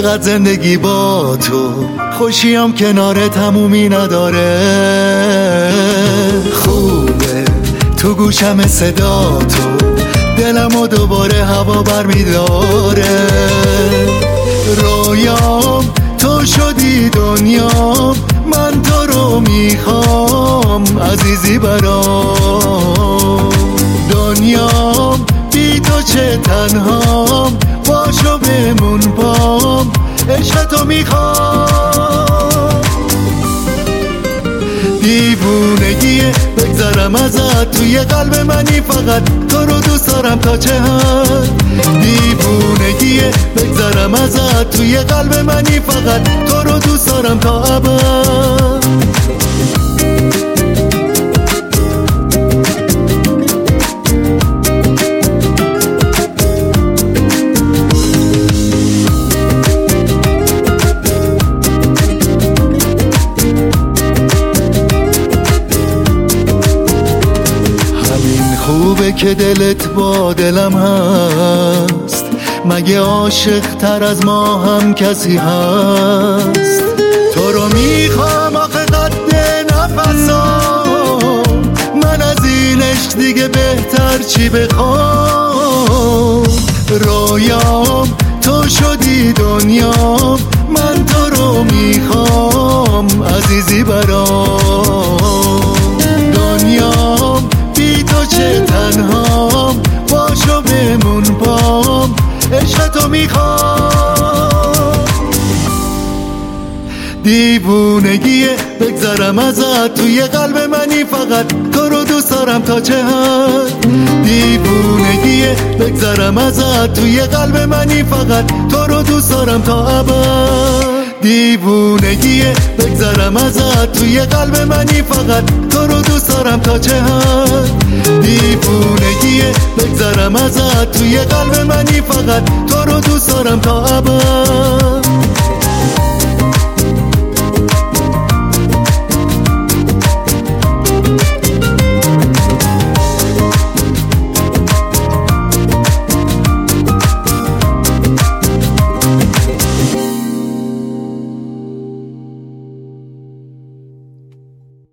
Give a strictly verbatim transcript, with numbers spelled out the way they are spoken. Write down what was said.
فقط زندگی با تو، خوشیم کنار تمومی نداره. خوبه تو گوشم صدا تو، دلمو دوباره هوا بر میداره. رویام تو شدی دنیام، من تو رو میخوام عزیزی برام. دنیام بی تو چه تنهام، باشو بمون پام، عشق تو میخوام. دیوونگیه بگذرم ازت، توی قلب منی فقط تو رو دوست دارم تا چه حد. دیوونگیه بگذرم ازت، توی قلب منی فقط تو رو دوست دارم تا ابد. خوبه که دلت با دلم هست، مگه عاشق تر از ما هم کسی هست؟ تو رو میخوام آخه قد نفسام، من از این عشق دیگه بهتر چی بخوام. رویام تو شدی دنیام، من تو رو میخوام عزیزی برام. دنیام بی تو چه تنهام، باشو بمون پام، عشق تو میخوام. دیوونگیه بگذرم ازت، توی قلب منی فقط تو رو دوست دارم تا چه حد. دیوونگیه بگذرم ازت، توی قلب منی فقط تو رو دوست دارم تا ابد. دیوونگیه بگذرم ازت، توی قلب منی فقط تو رو دوست دارم تا چه حد. دیوونگیه بگذرم ازت، توی قلب منی فقط تو رو دوست دارم تا ابد.